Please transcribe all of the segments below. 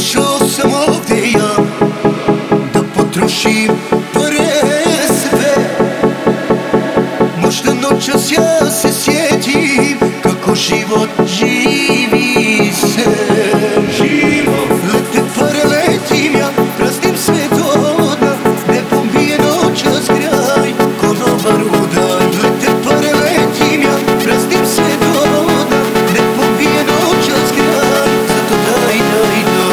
Došao sam ovdje ja da potrošim pare sve. Možda noćas ja se sjetim kako život živi se. Lete pare, letim ja, praznim sve do dna, ne pombije noćas kraj konobar udaj. Lete pare, letim ja, praznim sve do dna, ne pombije noćas kraj, zato daj, daj, daj.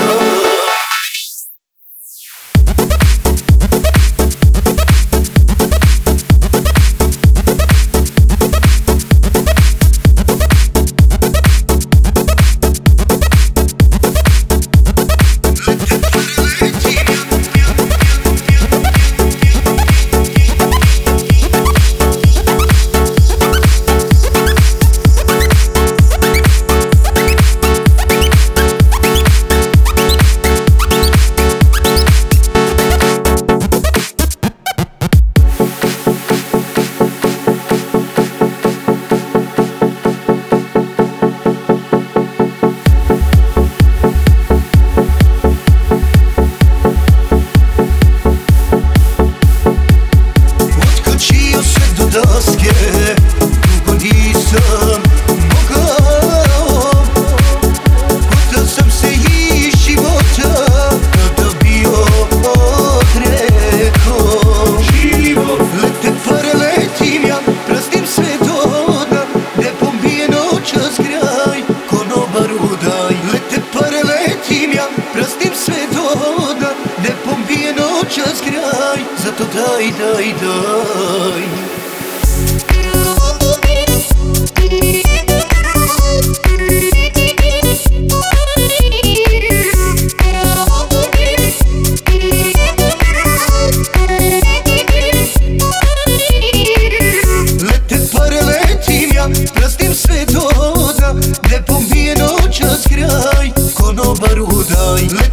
Dugo nisam mogao, hodao sam se iz života kada bio odrekao. Lete pare, letim ja, praznim sve do dna, ne pombije noćas kraj konobar udaj. Lete pare, letim ja, praznim sve do dna, ne pombije noćas kraj, zato daj, daj, daj. Praznim sve do dna, ne pombije noćas kraj konobar udaj.